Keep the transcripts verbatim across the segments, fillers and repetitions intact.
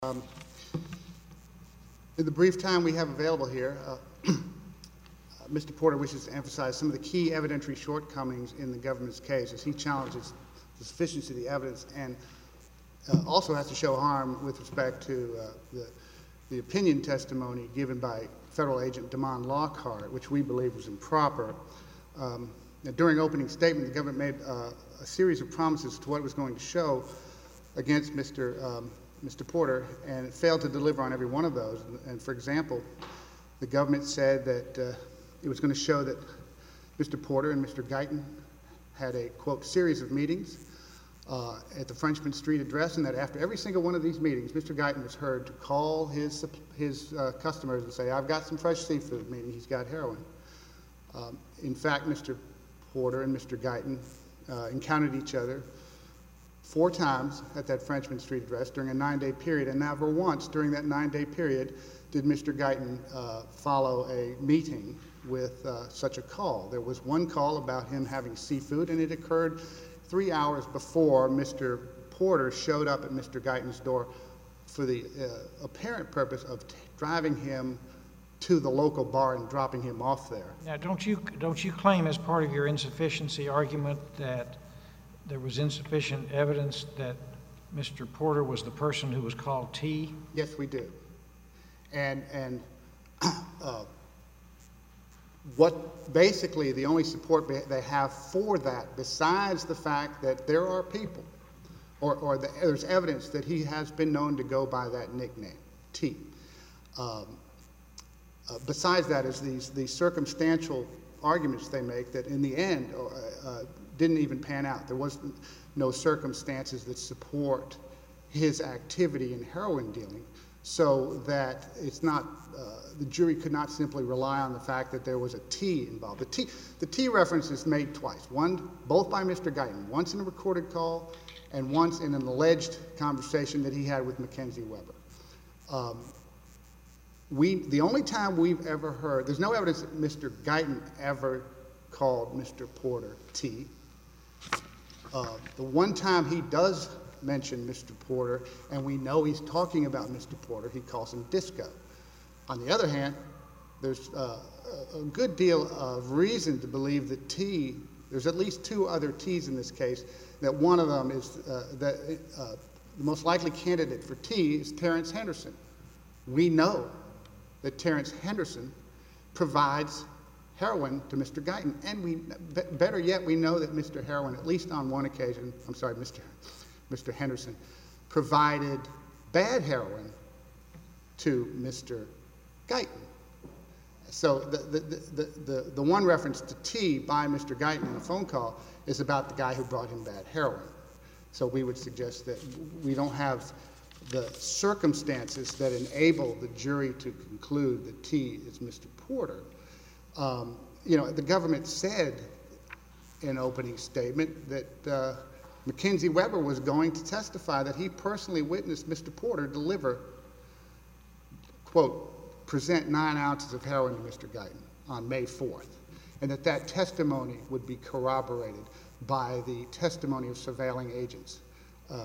Um, in the brief time we have available here, uh, uh, Mister Porter wishes to emphasize some of the key evidentiary shortcomings in the government's case as he challenges the sufficiency of the evidence and uh, also has to show harm with respect to uh, the, the opinion testimony given by federal agent Damon Lockhart, which we believe was improper. Um, during opening statement, the government made uh, a series of promises to what it was going to show against Mister Um, Mister Porter, and it failed to deliver on every one of those. And, and for example, the government said that uh, it was going to show that Mister Porter and Mister Guyton had a, quote, series of meetings uh, at the Frenchman Street address, and that after every single one of these meetings, Mister Guyton was heard to call his, his uh, customers and say, I've got some fresh seafood, meaning he's got heroin. Um, in fact, Mister Porter and Mister Guyton uh, encountered each other four times at that Frenchman Street address during a nine-day period, and never once during that nine-day period did Mister Guyton uh, follow a meeting with uh, such a call. There was one call about him having seafood, and it occurred three hours before Mister Porter showed up at Mister Guyton's door for the uh, apparent purpose of t driving him to the local bar and dropping him off there. Now, don't you, don't you claim as part of your insufficiency argument that there was insufficient evidence that Mister Porter was the person who was called T? Yes, we do. And, and uh, what basically the only support they have for that, besides the fact that there are people, or, or the, there's evidence that he has been known to go by that nickname, T. Um, uh, besides that is these, these circumstantial arguments they make that in the end uh, uh, didn't even pan out. There was no circumstances that support his activity in heroin dealing, so that it's not, uh, the jury could not simply rely on the fact that there was a T involved. The T, the T reference is made twice, one both by Mister Guyton, once in a recorded call and once in an alleged conversation that he had with Mackenzie Weber. Um, we, the only time we've ever heard, there's no evidence that Mister Guyton ever called Mister Porter T. Uh, the one time he does mention Mister Porter, and we know he's talking about Mister Porter, he calls him Disco. On the other hand, there's uh, a good deal of reason to believe that T, there's at least two other T's in this case, that one of them is, uh, that uh, the most likely candidate for T is Terrence Henderson. We know that Terrence Henderson provides heroin to Mister Guyton, and we, better yet, we know that Mister Heroin, at least on one occasion, I'm sorry, Mister Mister Henderson, provided bad heroin to Mister Guyton. So the, the, the, the, the one reference to T by Mister Guyton in a phone call is about the guy who brought him bad heroin. So we would suggest that we don't have the circumstances that enable the jury to conclude that T is Mister Porter. Um, you know, the government said in opening statement that uh, Mackenzie Weber was going to testify that he personally witnessed Mister Porter deliver, quote, present nine ounces of heroin to Mister Guyton on May fourth, and that that testimony would be corroborated by the testimony of surveilling agents. Uh,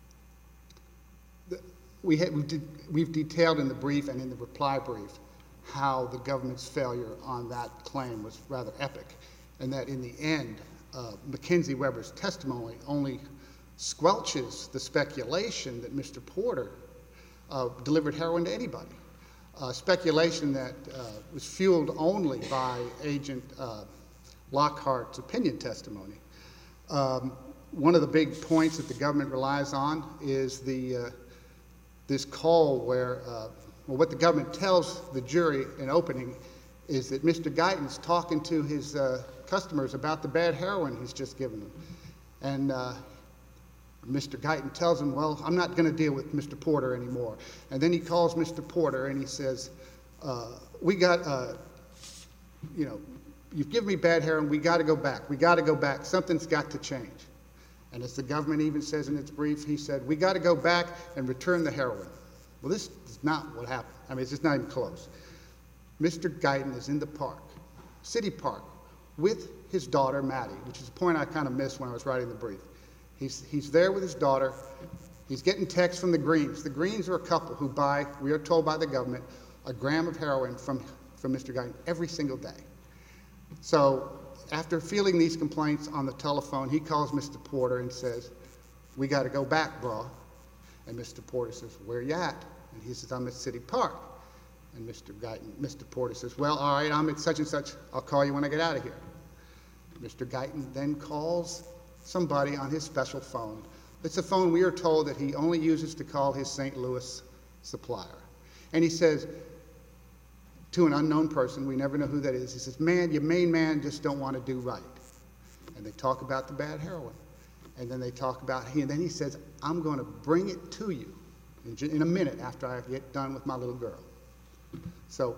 the, we had, we did, we've detailed in the brief and in the reply brief how the government's failure on that claim was rather epic, and that in the end, uh, Mackenzie Weber's testimony only squelches the speculation that Mister Porter uh, delivered heroin to anybody. Uh, speculation that uh, was fueled only by Agent uh, Lockhart's opinion testimony. Um, one of the big points that the government relies on is the uh, this call where uh, well, what the government tells the jury in opening is that Mister Guyton's talking to his uh, customers about the bad heroin he's just given them. And uh, Mister Guyton tells him, well, I'm not going to deal with Mister Porter anymore. And then he calls Mister Porter and he says, uh, we got, uh, you know, you've given me bad heroin, we got to go back. We got to go back. Something's got to change. And as the government even says in its brief, he said, we got to go back and return the heroin. Well, this is not what happened. I mean, it's just not even close. Mister Guyton is in the park, City Park, with his daughter, Maddie, which is a point I kind of missed when I was writing the brief. He's, he's there with his daughter. He's getting texts from the Greens. The Greens are a couple who buy, we are told by the government, a gram of heroin from, from Mister Guyton every single day. So after fielding these complaints on the telephone, he calls Mister Porter and says, we got to go back, bro. And Mister Porter says, where you at? And he says, I'm at City Park. And Mister Guyton, Mister Porter says, well, all right, I'm at such and such. I'll call you when I get out of here. Mister Guyton then calls somebody on his special phone. It's a phone we are told that he only uses to call his Saint Louis supplier. And he says to an unknown person, we never know who that is, he says, man, your main man just don't want to do right. And they talk about the bad heroin. And then they talk about, he, and then he says, I'm going to bring it to you in, in a minute after I get done with my little girl. So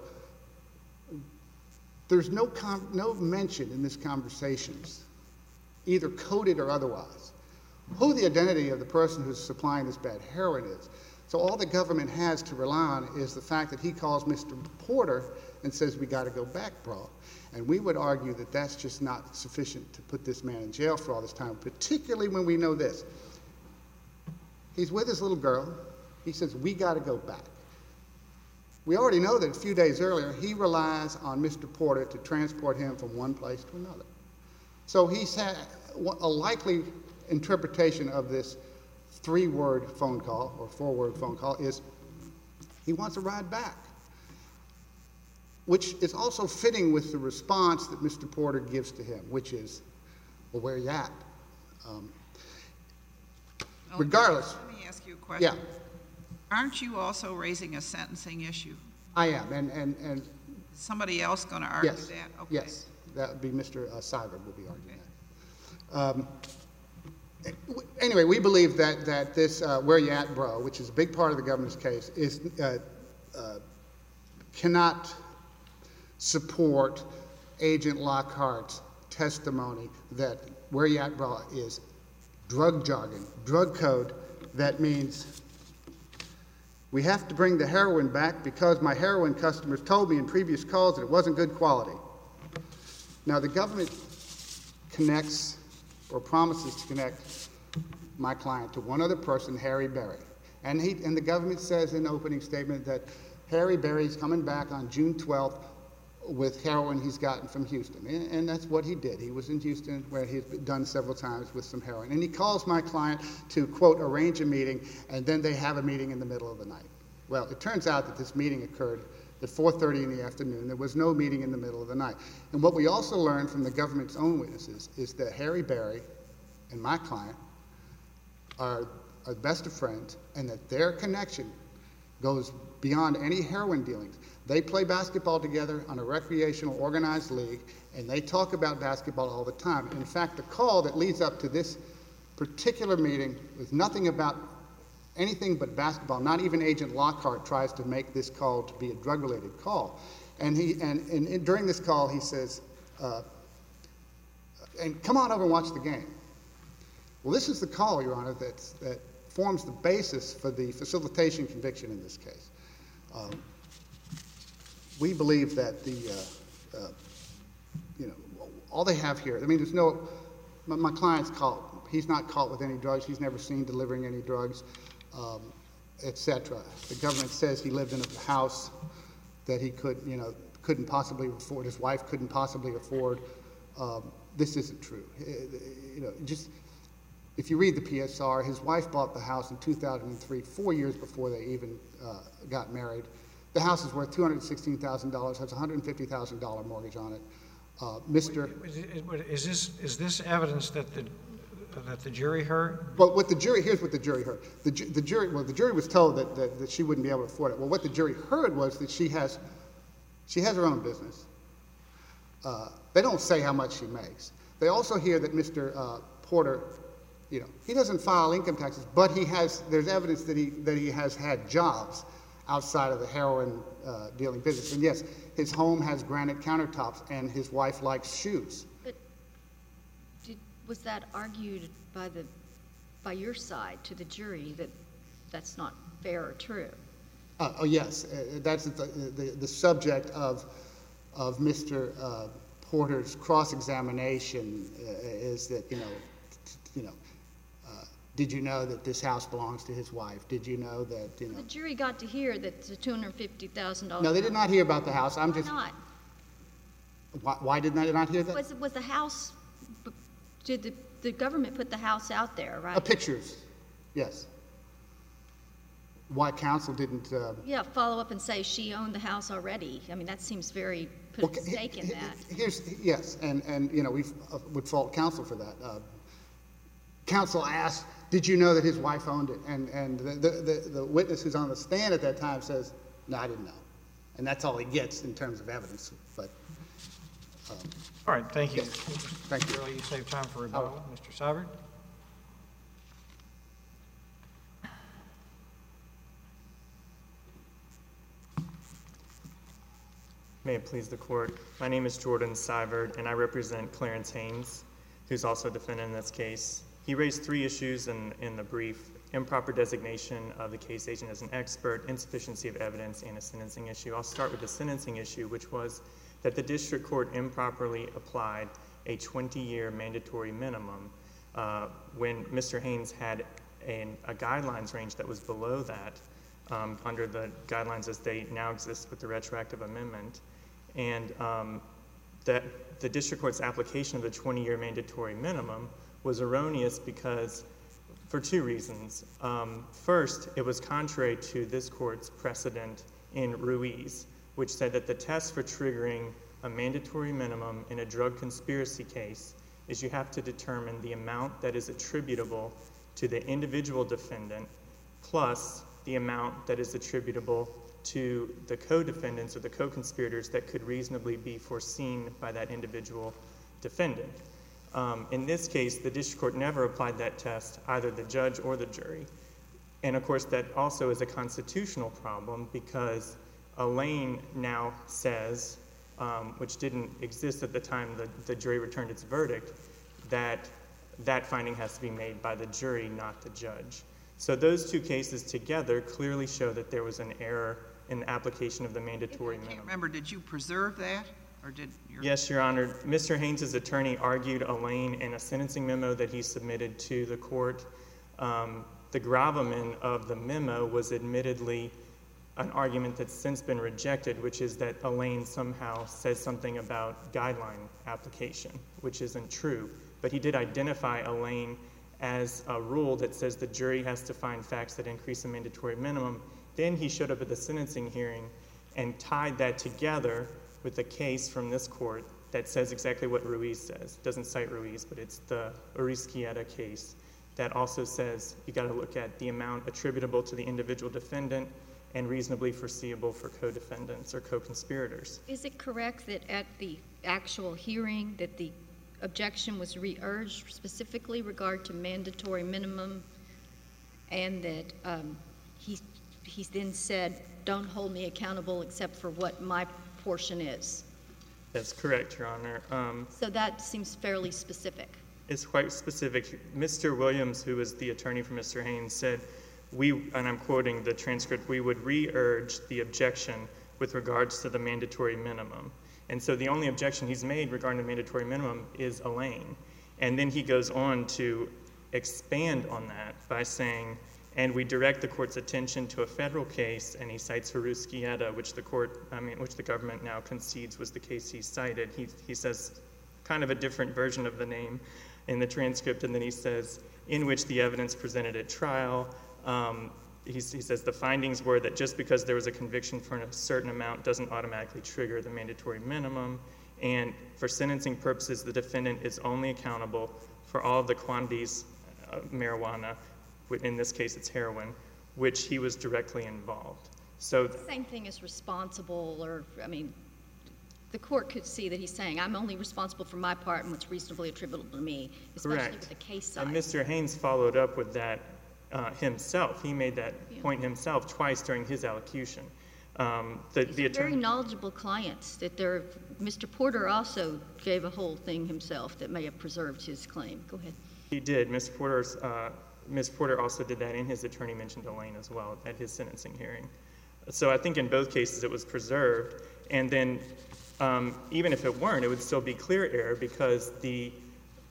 there's no, com no mention in this conversations, either coded or otherwise, who the identity of the person who's supplying this bad heroin is. So all the government has to rely on is the fact that he calls Mister Porter and says, we got to go back, bro. And we would argue that that's just not sufficient to put this man in jail for all this time, particularly when we know this. He's with his little girl. He says, we got to go back. We already know that a few days earlier, he relies on Mister Porter to transport him from one place to another. So he's had a likely interpretation of this three-word phone call or four-word phone call is he wants a ride back, which is also fitting with the response that Mister Porter gives to him, which is, well, where are you at? Um, well, regardless. Let me ask you a question. Yeah. Aren't you also raising a sentencing issue? I am, and, and, and Is somebody else going to argue yes, that? Okay. Yes, that would be Mister Uh, Seibert will be arguing okay. that. Um, Anyway, we believe that, that this uh, where you at, bro, which is a big part of the government's case, is uh, uh, cannot support Agent Lockhart's testimony that where you at, bro, is drug jargon, drug code that means we have to bring the heroin back because my heroin customers told me in previous calls that it wasn't good quality. Now, the government connects or promises to connect my client to one other person, Harry Berry. And, he, and the government says in the opening statement that Harry Berry's coming back on June twelfth with heroin he's gotten from Houston. And, and that's what he did. He was in Houston where he's done several times with some heroin. And he calls my client to, quote, arrange a meeting, and then they have a meeting in the middle of the night. Well, it turns out that this meeting occurred at four thirty in the afternoon. There was no meeting in the middle of the night. And what we also learned from the government's own witnesses is that Harry Berry and my client are, are the best of friends, and that their connection goes beyond any heroin dealings. They play basketball together on a recreational organized league, and they talk about basketball all the time. In fact, the call that leads up to this particular meeting was nothing about anything but basketball. Not even Agent Lockhart tries to make this call to be a drug-related call. And, he, and, and, and during this call, he says, uh, and come on over and watch the game. Well, this is the call, Your Honor, that's, that forms the basis for the facilitation conviction in this case. Um, we believe that the, uh, uh, you know, all they have here, I mean, there's no, my, my client's caught, he's not caught with any drugs, he's never seen delivering any drugs, um, et cetera. The government says he lived in a house that he could, you know, couldn't possibly afford, his wife couldn't possibly afford. Um, this isn't true. You know, just, if you read the P S R, his wife bought the house in two thousand three, four years before they even uh, got married. The house is worth two hundred sixteen thousand dollars, has a one hundred fifty thousand dollar mortgage on it. Uh, Mister Is this, is this evidence that the, that the jury heard? Well, what the jury, here's what the jury heard. The, the jury, well, the jury was told that, that, that she wouldn't be able to afford it. Well, what the jury heard was that she has, she has her own business. Uh, they don't say how much she makes. They also hear that Mister Uh, Porter, you know, he doesn't file income taxes, but he has, there's evidence that he, that he has had jobs outside of the heroin uh, dealing business. And yes, his home has granite countertops, and his wife likes shoes. But did, was that argued by the, by your side to the jury that that's not fair or true? Uh, oh yes, uh, that's the, the, the subject of, of Mister Uh, Porter's cross-examination uh, is that, you know, you know, uh, Did you know that this house belongs to his wife? Did you know that, you know? The jury got to hear that it's a two hundred fifty thousand dollars. No, they did not hear about the house. I'm Why just. not? Why, why did they not hear that? Was, was the house, did the, the government put the house out there, right? Uh, pictures, yes. Why counsel didn't? Uh, Yeah, follow up and say she owned the house already. I mean, that seems very, put well, a stake in he- that. Here's yes, and and you know we uh, would fault counsel for that. Uh, counsel asked, "Did you know that his wife owned it?" And and the, the the the witness who's on the stand at that time says, "No, I didn't know," and that's all he gets in terms of evidence. But um, All right, thank you. Yes. Thank you. Mister Early, you saved time for rebuttal. Mister Seibert? May it please the court. My name is Jordan Seibert, and I represent Clarence Haynes, who's also a defendant in this case. He raised three issues in, in the brief: improper designation of the case agent as an expert, insufficiency of evidence, and a sentencing issue. I'll start with the sentencing issue, which was that the district court improperly applied a twenty-year mandatory minimum uh, when Mister Haynes had an, a guidelines range that was below that um, under the guidelines as they now exist with the retroactive amendment. And um, that the district court's application of the twenty-year mandatory minimum was erroneous because, for two reasons. Um, first, it was contrary to this court's precedent in Ruiz, which said that the test for triggering a mandatory minimum in a drug conspiracy case is you have to determine the amount that is attributable to the individual defendant plus the amount that is attributable to the co-defendants or the co-conspirators that could reasonably be foreseen by that individual defendant. Um, in this case, the district court never applied that test, either the judge or the jury. And of course, that also is a constitutional problem because Elaine now says, um, which didn't exist at the time the, the jury returned its verdict, that that finding has to be made by the jury, not the judge. So those two cases together clearly show that there was an error in the application of the mandatory I can't minimum. remember, did you preserve that, or did your... Yes, Your Honor. Mister Haynes' attorney argued Elaine in a sentencing memo that he submitted to the court. Um, the gravamen of the memo was admittedly an argument that's since been rejected, which is that Elaine somehow says something about guideline application, which isn't true. But he did identify Elaine as a rule that says the jury has to find facts that increase the mandatory minimum. Then he showed up at the sentencing hearing and tied that together with a case from this court that says exactly what Ruiz says. It doesn't cite Ruiz, but it's the Urrizquieta case that also says you got to look at the amount attributable to the individual defendant and reasonably foreseeable for co-defendants or co-conspirators. Is it correct that at the actual hearing that the objection was re-urged specifically regard to mandatory minimum, and that um, he he then said, "Don't hold me accountable except for what my portion is"? That's correct, Your Honor. Um, So that seems fairly specific. It's quite specific. Mister Williams, who was the attorney for Mister Haynes, said, we, and I'm quoting the transcript, we would re-urge the objection with regards to the mandatory minimum. And so the only objection he's made regarding the mandatory minimum is Elaine. And then he goes on to expand on that by saying, and we direct the court's attention to a federal case, and he cites Urrizquieta, which the court, I mean, which the government now concedes was the case he cited. He, he says kind of a different version of the name in the transcript, and then he says, in which the evidence presented at trial, um, he, he says the findings were that just because there was a conviction for a certain amount doesn't automatically trigger the mandatory minimum, and for sentencing purposes, the defendant is only accountable for all of the quantities of marijuana, in this case it's heroin, which he was directly involved. So Same thing as responsible, or, I mean, the court could see that he's saying, I'm only responsible for my part and what's reasonably attributable to me, especially correct. with the case size. And Mister Haynes followed up with that uh, himself. He made that Yeah. point himself twice during his allocution. Um, the, He's the a very attorney, knowledgeable client. That there, Mister Porter also gave a whole thing himself that may have preserved his claim. Go ahead. he did. Miz Porter's, uh, Miz Porter also did that, and his attorney mentioned Elaine as well at his sentencing hearing. So I think in both cases it was preserved. And then um, even if it weren't, it would still be clear error because the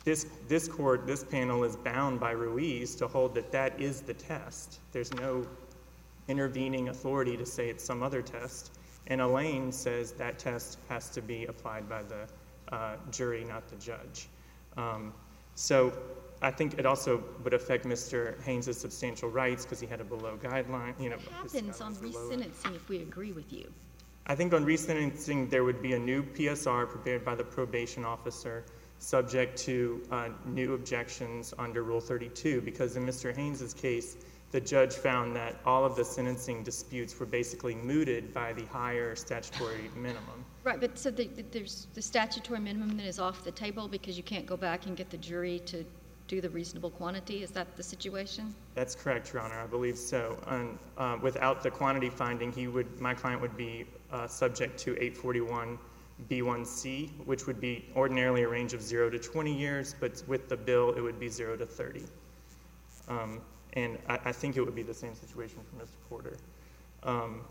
this, this court, this panel is bound by Ruiz to hold that that is the test. There's no intervening authority to say it's some other test. And Elaine says that test has to be applied by the uh, jury, not the judge. Um, so I think it also would affect Mister Haynes' substantial rights because he had a below guideline. You know, What happens on resentencing if we agree with you? I think on resentencing there would be a new P S R prepared by the probation officer subject to uh, new objections under Rule thirty-two, because in Mister Haynes' case, the judge found that all of the sentencing disputes were basically mooted by the higher statutory minimum. Right, but so the, the, there's the statutory minimum that is off the table because you can't go back and get the jury to do the reasonable quantity? Is that the situation? That's correct, Your Honor. I believe so. And uh, without the quantity finding, he would, my client would be uh, subject to eight forty-one B one C, which would be ordinarily a range of zero to twenty years, but with the bill, it would be zero to thirty. Um, and I, I think it would be the same situation for Mister Porter. Um,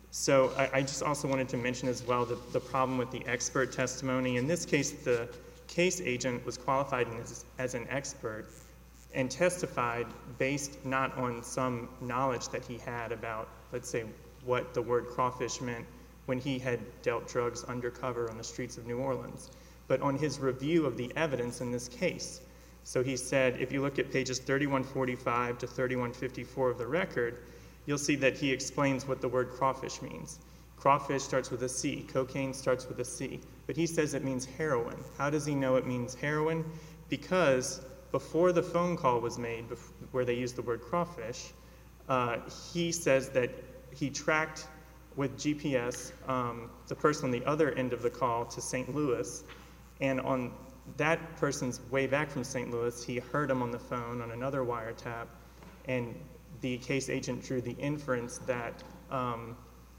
so I, I just also wanted to mention as well the, the problem with the expert testimony. In this case, the case agent was qualified as, as an expert and testified based not on some knowledge that he had about, let's say, what the word crawfish meant when he had dealt drugs undercover on the streets of New Orleans, but on his review of the evidence in this case. So he said, if you look at pages thirty-one forty-five to thirty-one fifty-four of the record, you'll see that he explains what the word crawfish means. Crawfish starts with a C, cocaine starts with a C, but he says it means heroin. How does he know it means heroin? Because before the phone call was made, where they used the word crawfish, uh, he says that he tracked with G P S um, the person on the other end of the call to Saint Louis, and on that person's way back from Saint Louis, he heard him on the phone on another wiretap, and the case agent drew the inference that um,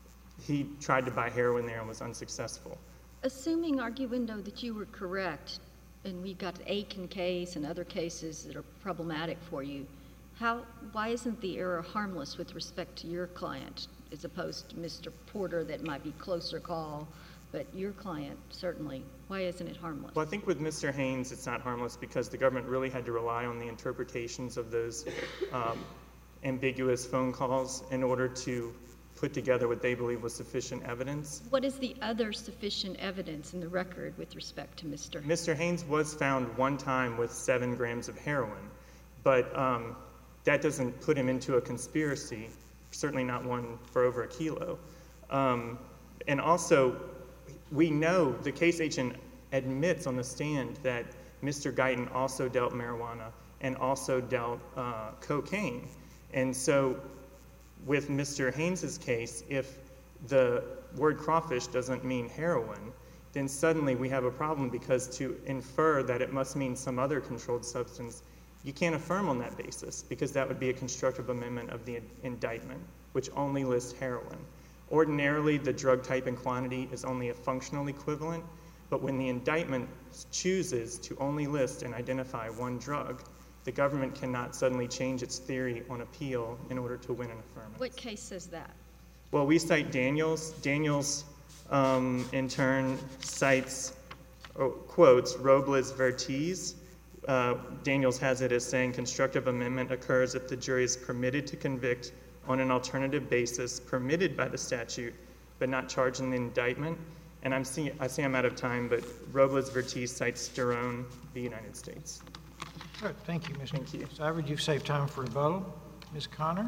he tried to buy heroin there and was unsuccessful. Assuming, arguendo, that you were correct, and we got the Aiken case and other cases that are problematic for you, how, why isn't the error harmless with respect to your client, as opposed to Mister Porter that might be closer call, but your client, certainly, why isn't it harmless? Well, I think with Mister Haynes, it's not harmless because the government really had to rely on the interpretations of those um, ambiguous phone calls in order to put together what they believe was sufficient evidence. What is the other sufficient evidence in the record with respect to Mister Haynes? Mister Haynes was found one time with seven grams of heroin, but um, that doesn't put him into a conspiracy, certainly not one for over a kilo. Um, and also, we know the case agent admits on the stand that Mister Guyton also dealt marijuana and also dealt uh, cocaine. And so with Mister Haynes's case, if the word crawfish doesn't mean heroin, then suddenly we have a problem, because to infer that it must mean some other controlled substance, you can't affirm on that basis, because that would be a constructive amendment of the indictment, which only lists heroin. Ordinarily, the drug type and quantity is only a functional equivalent, but when the indictment chooses to only list and identify one drug, the government cannot suddenly change its theory on appeal in order to win an affirmance. What case says that? Well, we cite Daniels. Daniels, um, in turn, cites, oh, quotes, Robles Vertiz. Uh, Daniels has it as saying constructive amendment occurs if the jury is permitted to convict on an alternative basis permitted by the statute, but not charged in the indictment. And I'm see, I see I'm out of time, but Robles Vertiz cites Sterone, the United States. Good. Thank you, Miz Thank you. Seibert. You've saved time for rebuttal. Miz Connor?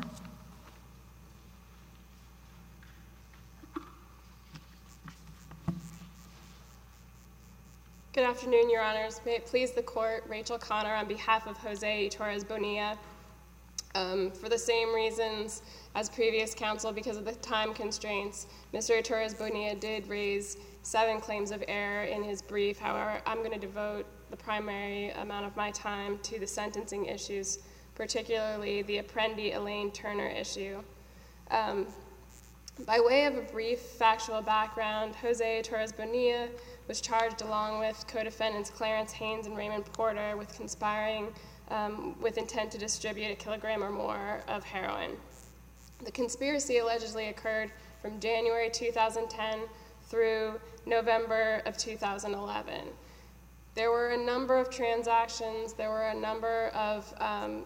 Good afternoon, Your Honors. May it please the Court, Rachel Connor on behalf of Jose Torres Bonilla. Um, for the same reasons as previous counsel, because of the time constraints, Mister Torres Bonilla did raise seven claims of error in his brief. However, I'm going to devote the primary amount of my time to the sentencing issues, particularly the Apprendi Elaine Turner issue. Um, by way of a brief factual background, Jose Torres Bonilla was charged along with co-defendants Clarence Haynes and Raymond Porter with conspiring um, with intent to distribute a kilogram or more of heroin. The conspiracy allegedly occurred from January two thousand ten through November of two thousand eleven. There were a number of transactions, there were a number of um,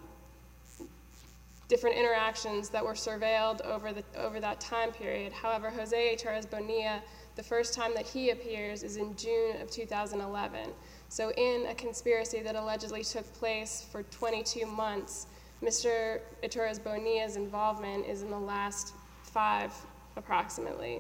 different interactions that were surveilled over, the, over that time period. However, Jose Torres Bonilla, the first time that he appears is in June of two thousand eleven. So in a conspiracy that allegedly took place for twenty-two months, Mister Torres Bonilla's involvement is in the last five, approximately.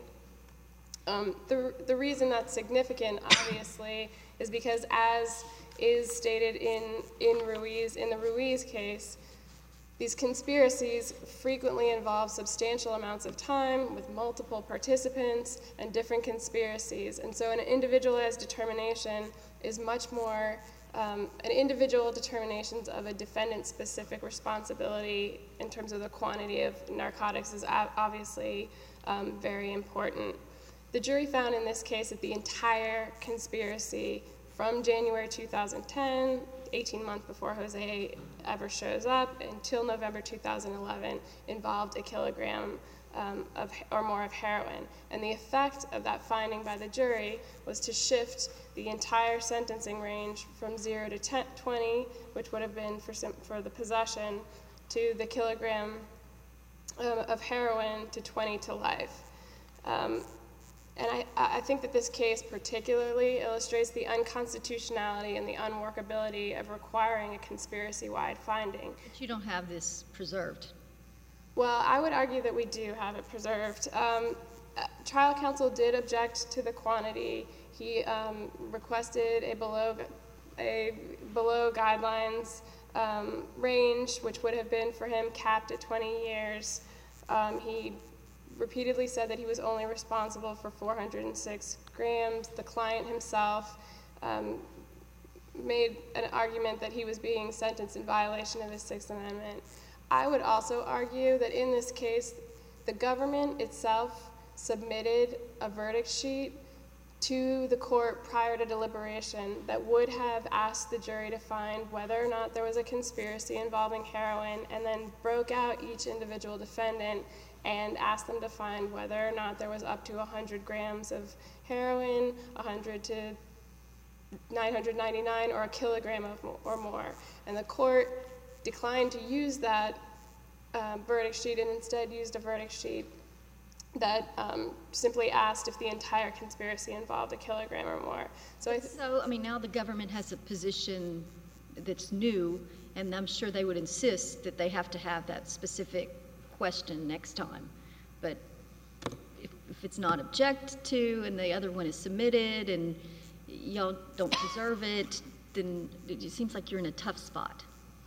Um, the, the reason that's significant, obviously, is because as is stated in, in Ruiz, in the Ruiz case, these conspiracies frequently involve substantial amounts of time with multiple participants and different conspiracies. And so an individualized determination is much more, um, an individual determinations of a defendant-specific responsibility in terms of the quantity of narcotics is obviously um, very important. The jury found in this case that the entire conspiracy from January two thousand ten, eighteen months before Jose ever shows up, until November two thousand eleven, involved a kilogram um, of, or more of heroin. And the effect of that finding by the jury was to shift the entire sentencing range from zero to ten, twenty, which would have been for, for the possession, to the kilogram um, of heroin to twenty to life. Um, And I, I think that this case particularly illustrates the unconstitutionality and the unworkability of requiring a conspiracy-wide finding. But you don't have this preserved. Well, I would argue that we do have it preserved. Um, trial counsel did object to the quantity. He um, requested a below, a below guidelines um, range, which would have been for him capped at twenty years. Um, he repeatedly said that he was only responsible for four hundred six grams. The client himself um, made an argument that he was being sentenced in violation of the Sixth Amendment. I would also argue that in this case, the government itself submitted a verdict sheet to the court prior to deliberation that would have asked the jury to find whether or not there was a conspiracy involving heroin, and then broke out each individual defendant and asked them to find whether or not there was up to one hundred grams of heroin, one hundred to nine hundred ninety-nine, or a kilogram of mo or more. And the court declined to use that uh, verdict sheet and instead used a verdict sheet that um, simply asked if the entire conspiracy involved a kilogram or more. So I, th so, I mean, now the government has a position that's new, and I'm sure they would insist that they have to have that specific question next time. But if, if it's not objected to and the other one is submitted and y'all don't preserve it, then it seems like you're in a tough spot.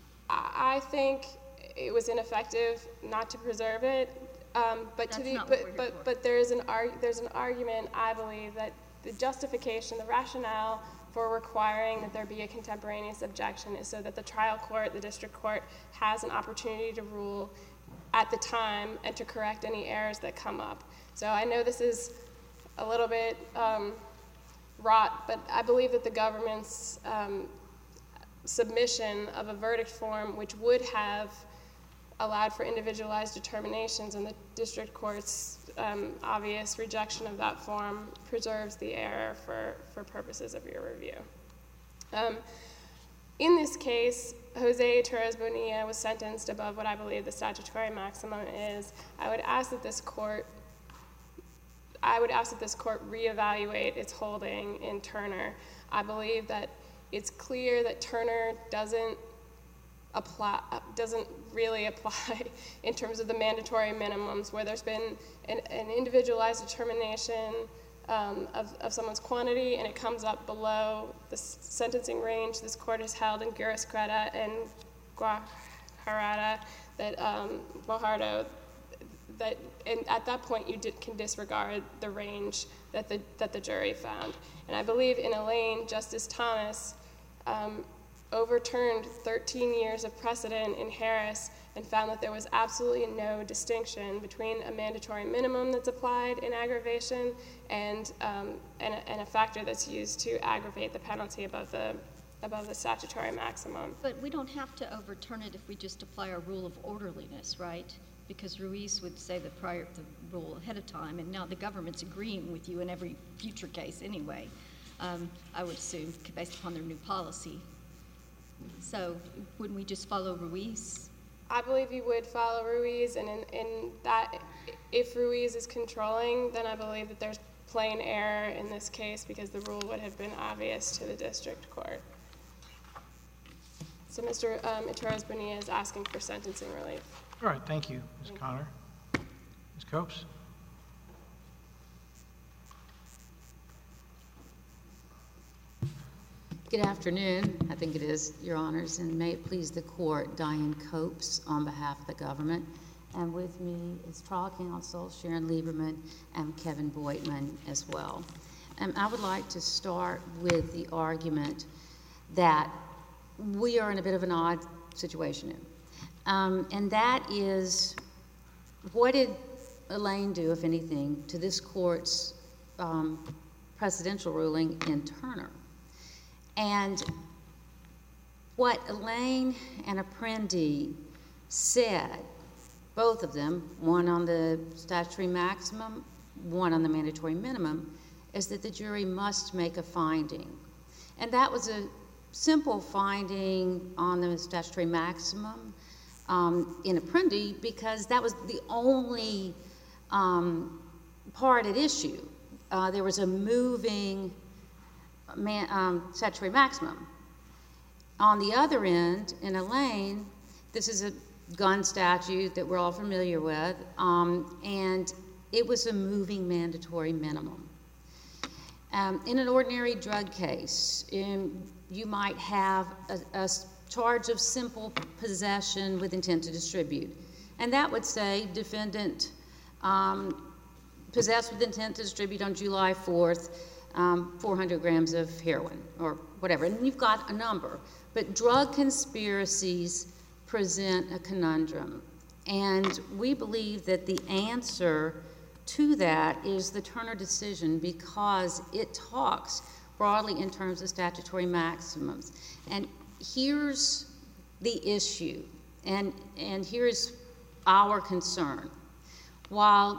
I think it was ineffective not to preserve it, um, but That's to the not what but we're here but, for. but there's an arg there's an argument, I believe, that the justification, the rationale for requiring that there be a contemporaneous objection is so that the trial court, the district court, has an opportunity to rule at the time and to correct any errors that come up. So I know this is a little bit um, wrought, but I believe that the government's um, submission of a verdict form, which would have allowed for individualized determinations, and the district court's um, obvious rejection of that form preserves the error for, for purposes of your review. Um, in this case, Jose Torres Bonilla was sentenced above what I believe the statutory maximum is. I would ask that this court, I would ask that this court reevaluate its holding in Turner. I believe that it's clear that Turner doesn't apply, doesn't really apply in terms of the mandatory minimums, where there's been an, an individualized determination um, of, of someone's quantity and it comes up below the sentencing range. This court has held in Guerra and Guajardo that um, Guajardo that and at that point you did, can disregard the range that the that the jury found. And I believe in Elaine, Justice Thomas um, overturned thirteen years of precedent in Harris and found that there was absolutely no distinction between a mandatory minimum that's applied in aggravation and, um, and, a, and a factor that's used to aggravate the penalty above the, above the statutory maximum. But we don't have to overturn it if we just apply our rule of orderliness, right? Because Ruiz would say the prior the rule ahead of time, and now the government's agreeing with you in every future case anyway. um, I would assume, based upon their new policy. So wouldn't we just follow Ruiz? I believe you would follow Ruiz, and in, in that, if Ruiz is controlling, then I believe that there's plain error in this case because the rule would have been obvious to the district court. So Mister Um, Torres-Bonilla is asking for sentencing relief. All right, thank you, Miz Connor. Miz Copes? Good afternoon, I think it is, Your Honors, and may it please the Court, Diane Copes on behalf of the government. And with me is trial counsel Sharon Lieberman and Kevin Boydman as well. And I would like to start with the argument that we are in a bit of an odd situation. Um, and that is, what did Elaine do, if anything, to this Court's um, precedential ruling in Turner? And what Elaine and Apprendi said, both of them, one on the statutory maximum, one on the mandatory minimum, is that the jury must make a finding. And that was a simple finding on the statutory maximum um, in Apprendi because that was the only um, part at issue. Uh, there was a moving Man, um, statutory maximum. On the other end, in Elaine, this is a gun statute that we're all familiar with, um, and it was a moving mandatory minimum. Um, in an ordinary drug case, in, you might have a, a charge of simple possession with intent to distribute, and that would say defendant um, possessed with intent to distribute on July fourth Um, four hundred grams of heroin or whatever, and you've got a number. But drug conspiracies present a conundrum, and we believe that the answer to that is the Turner decision because it talks broadly in terms of statutory maximums. And here's the issue, and, and here's our concern. While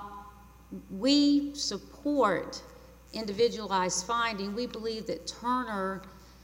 we support individualized finding, we believe that Turner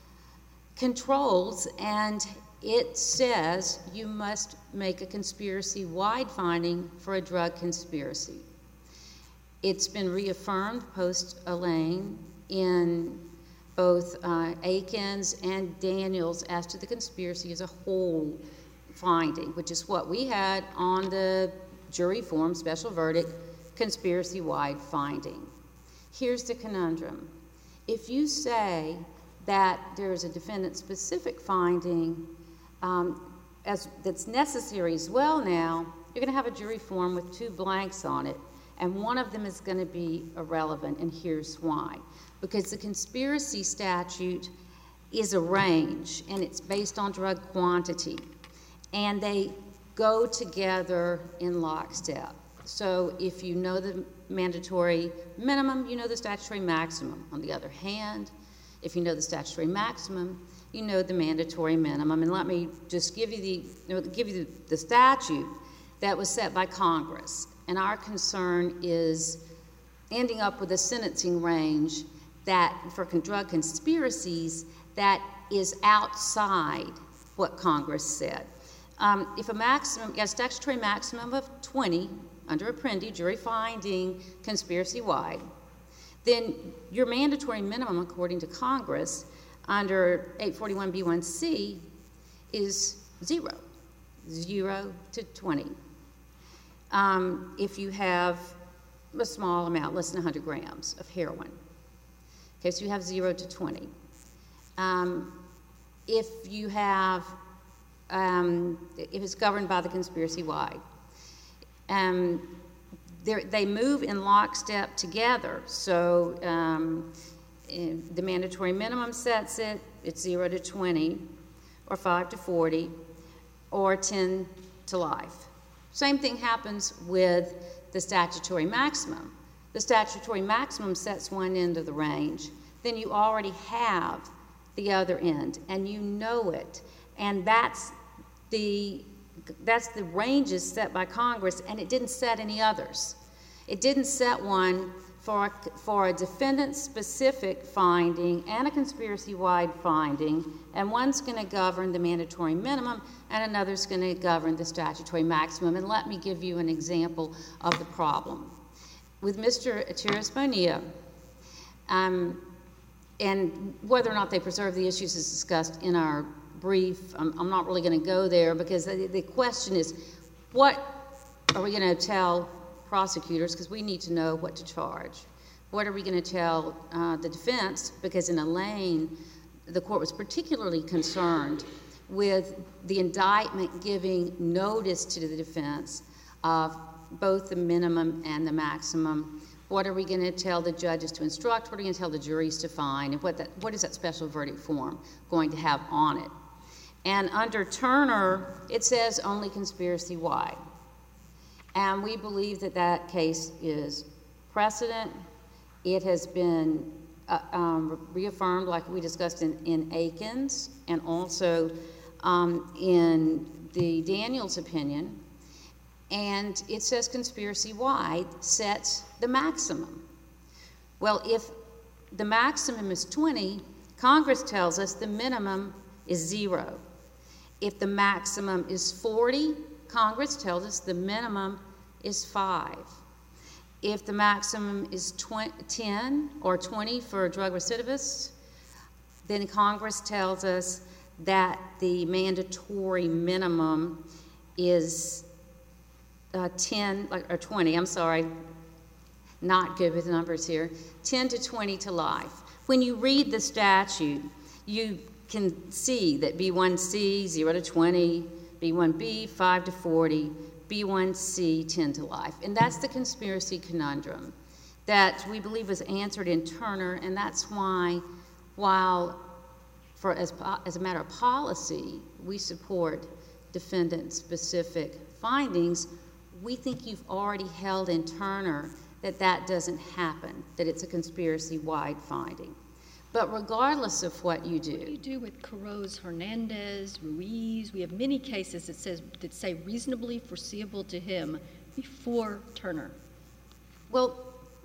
controls, and it says you must make a conspiracy-wide finding for a drug conspiracy. It's been reaffirmed post-Elaine in both uh, Aikens and Daniels as to the conspiracy as a whole finding, which is what we had on the jury form, special verdict, conspiracy-wide finding. Here's the conundrum. If you say that there is a defendant-specific finding um, as, that's necessary as well now, you're going to have a jury form with two blanks on it, and one of them is going to be irrelevant, and here's why. Because the conspiracy statute is a range, and it's based on drug quantity, and they go together in lockstep. So if you know the mandatory minimum, you know the statutory maximum. On the other hand, if you know the statutory maximum, you know the mandatory minimum. And let me just give you the, you know, give you the, the statute that was set by Congress. And our concern is ending up with a sentencing range that, for drug conspiracies, that is outside what Congress said. Um, if a maximum, a statutory maximum of twenty, under Apprendi, jury finding conspiracy-wide, then your mandatory minimum, according to Congress, under eight forty-one B one C, is zero, zero to twenty. Um, if you have a small amount, less than one hundred grams of heroin, okay, so you have zero to twenty. Um, if you have, um, if it's governed by the conspiracy-wide, Um, they move in lockstep together. So um, the mandatory minimum sets it, it's zero to twenty, or five to forty, or ten to life. Same thing happens with the statutory maximum. The statutory maximum sets one end of the range, then you already have the other end, and you know it. And that's the That's the ranges set by Congress, and it didn't set any others. It didn't set one for, for a defendant-specific finding and a conspiracy-wide finding, and one's going to govern the mandatory minimum and another's going to govern the statutory maximum. And let me give you an example of the problem. With Mister Torres-Bonilla, um, and whether or not they preserve the issues is discussed in our brief. I'm, I'm not really going to go there because the, the question is, what are we going to tell prosecutors, because we need to know what to charge? What are we going to tell uh, the defense? Because in Elaine, the court was particularly concerned with the indictment giving notice to the defense of both the minimum and the maximum. What are we going to tell the judges to instruct? What are we going to tell the juries to find? And what, that, what is that special verdict form going to have on it? And under Turner, it says only conspiracy-wide. And we believe that that case is precedent. It has been uh, um, reaffirmed, like we discussed in, in Aikens, and also um, in the Daniels opinion. And it says conspiracy-wide sets the maximum. Well, if the maximum is twenty, Congress tells us the minimum is zero. If the maximum is forty, Congress tells us the minimum is five. If the maximum is ten or twenty for drug recidivists, then Congress tells us that the mandatory minimum is uh, ten, or twenty, I'm sorry, not good with numbers here, ten to twenty to life. When you read the statute, you can see that B one C, zero to twenty, B one B, five to forty, B one C, ten to life. And that's the conspiracy conundrum that we believe was answered in Turner, and that's why, while for as, as a matter of policy, we support defendant-specific findings, we think you've already held in Turner that that doesn't happen, that it's a conspiracy-wide finding. But regardless of what you do... What do you do with Carros, Hernandez, Ruiz? We have many cases that, says, that say reasonably foreseeable to him before Turner. Well,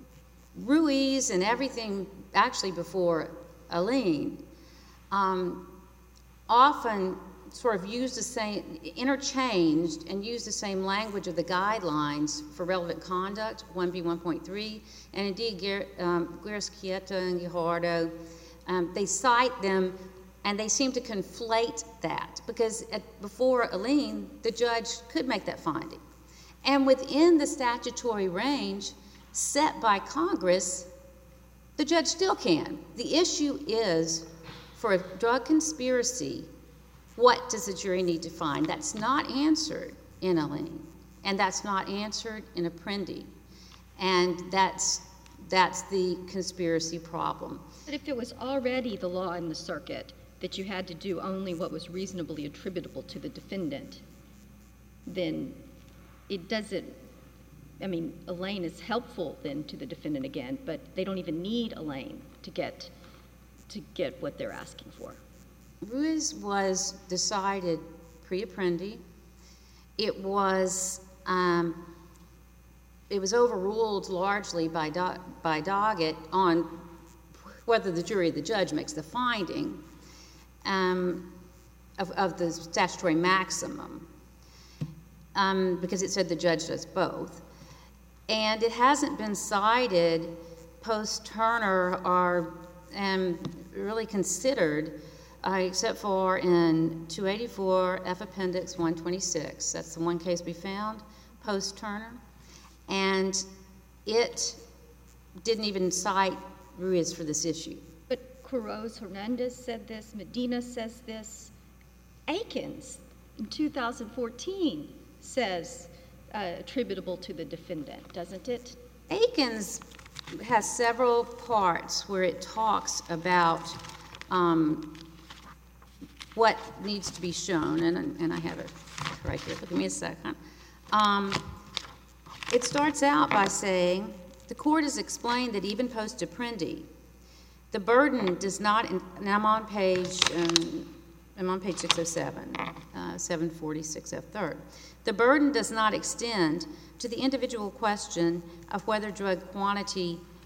Ruiz and everything actually before Elaine um, often sort of used the same, interchanged and used the same language of the guidelines for relevant conduct, one B one point three, and indeed um, Guerra-Schietta and Guijardo, um, they cite them and they seem to conflate that because at, before Elaine, the judge could make that finding. And within the statutory range set by Congress, the judge still can. The issue is, for a drug conspiracy, what does the jury need to find? That's not answered in Elaine, and that's not answered in Apprendi, and that's, that's the conspiracy problem. But if it was already the law in the circuit that you had to do only what was reasonably attributable to the defendant, then it doesn't, I mean, Elaine is helpful then to the defendant again, but they don't even need Elaine to get, to get what they're asking for. Ruiz was decided pre-Apprendi. It was um, it was overruled largely by Do by Doggett on whether the jury or the judge makes the finding um, of, of the statutory maximum, um, because it said the judge does both, and it hasn't been cited post Turner or um, really considered. Uh, except for in two eighty-four F Appendix one twenty-six. That's the one case we found post-Turner. And it didn't even cite Ruiz for this issue. But Carros Hernandez said this, Medina says this. Aikens in two thousand fourteen says uh, attributable to the defendant, doesn't it? Aikens has several parts where it talks about um, what needs to be shown, and, and I have it right here. Give me a second. Um, it starts out by saying, the court has explained that even post-Apprendi, the burden does not, and I'm on page, um, I'm on page six oh seven, uh, seven forty-six F third. The burden does not extend to the individual question of whether drug quantity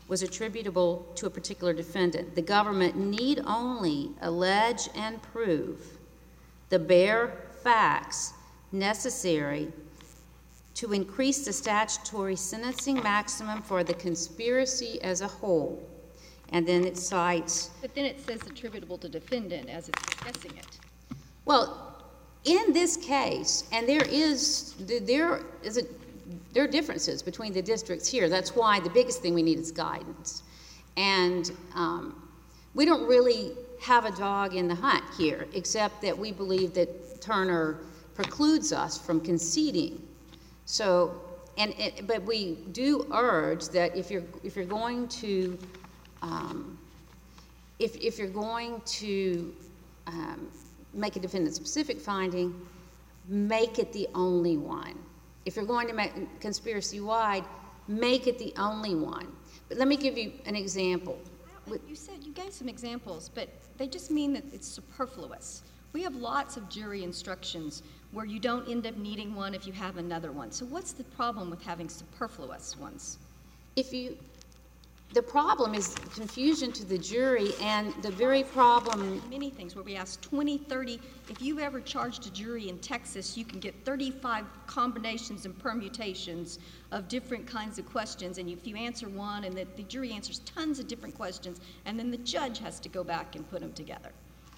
was attributable to a particular defendant. The government need only allege and prove the bare facts necessary to increase the statutory sentencing maximum for the conspiracy as a whole. And then it cites... But then it says attributable to defendant as it's discussing it. Well, in this case, and there is, there is a, there are differences between the districts here. That's why the biggest thing we need is guidance. And um, we don't really have a dog in the hunt here, except that we believe that Turner precludes us from conceding. So, and it, but we do urge that if you're if you're going to um, if if you're going to um, make a defendant-specific finding, make it the only one. If you're going to make conspiracy-wide, make it the only one. But let me give you an example. You said you gave some examples, but they just mean that it's superfluous. We have lots of jury instructions where you don't end up needing one if you have another one. So what's the problem with having superfluous ones? If you, the problem is confusion to the jury, and the very problem... Many things where we ask twenty, thirty, if you've ever charged a jury in Texas, you can get thirty-five combinations and permutations of different kinds of questions, and if you answer one and the, the jury answers tons of different questions, and then the judge has to go back and put them together.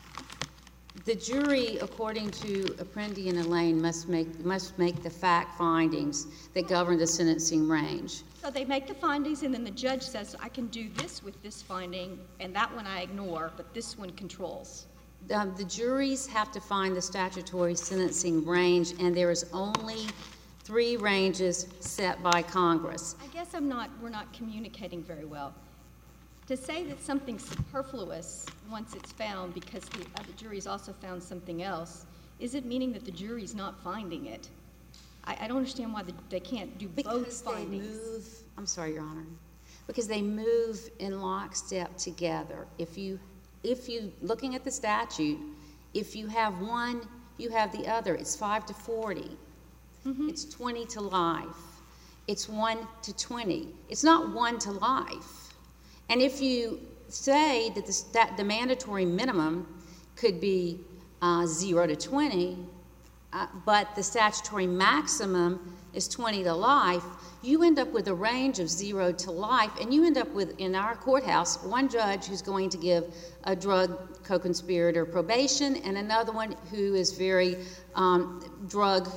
The jury, according to Apprendi and Elaine, must make must make the fact findings that govern the sentencing range. So they make the findings, and then the judge says, I can do this with this finding, and that one I ignore, but this one controls. Um, the juries have to find the statutory sentencing range, and there is only three ranges set by Congress. I guess I'm not, we're not communicating very well. To say that something's superfluous once it's found because the, uh, the jury's also found something else, is it meaning that the jury's not finding it? I, I don't understand why the, they can't do because both findings. Because they move, I'm sorry, Your Honor, because they move in lockstep together. If you, if you, looking at the statute, if you have one, you have the other. It's five to forty. Mm-hmm. It's twenty to life. It's one to twenty. It's not one to life. And if you say that the, that the mandatory minimum could be uh, zero to twenty, uh, but the statutory maximum is twenty to life, you end up with a range of zero to life, and you end up with, in our courthouse, one judge who's going to give a drug co-conspirator probation, and another one who is very um, drug,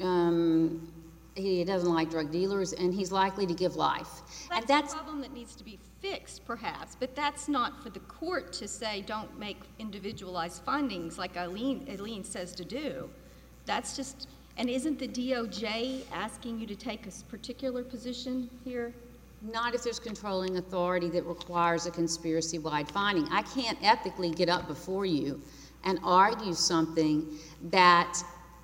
um, he doesn't like drug dealers, and he's likely to give life. That's, and that's a problem that needs to be fixed, perhaps, but that's not for the court to say don't make individualized findings like Eileen, Eileen says to do. That's just, and isn't the D O J asking you to take a particular position here? Not if there's controlling authority that requires a conspiracy-wide finding. I can't ethically get up before you and argue something that